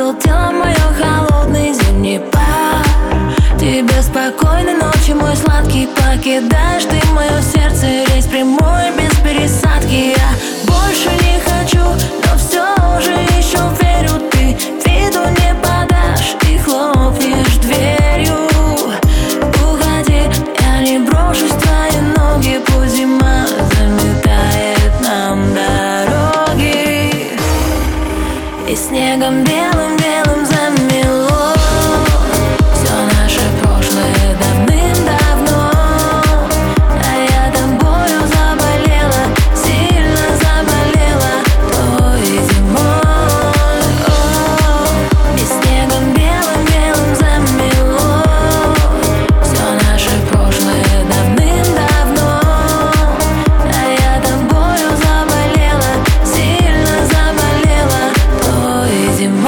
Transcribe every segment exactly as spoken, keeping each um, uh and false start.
окутал тело мое холодный зимний пар. Тебе спокойной ночи, мой сладкий. Покидаешь ты мое сердце, рейс прямой без пересадки. Я больше не хочу, но все же еще верю. Ты виду не подашь и хлопнешь дверью. Уходи, я не брошусь в твои ноги. Пусть зима заметает нам дороги, и снегом белым-белым замело все наше прошлое давным-давно. А я тобою заболела, сильно заболела той зимой. О, и снегом белым-белым замело все наше прошлое давным-давно. А я тобою заболела, сильно заболела той зимой.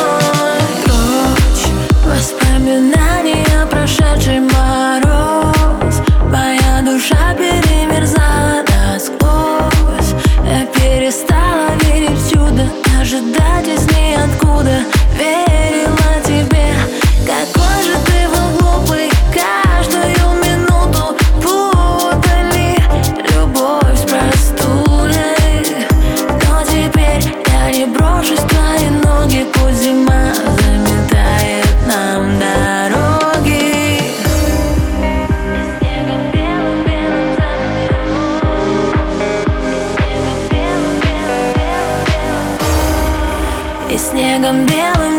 Прочь воспоминания, прошедший мороз. Моя душа перемерзала насквозь. Я перестала верить в чудо, ожидать из ниоткуда. Верила тебе, какой же ты был глупый. Каждую минуту путали любовь с простудой. Но теперь я не брошусь в твои ноги. Пусть зима заметает нам дороги, и снегом белым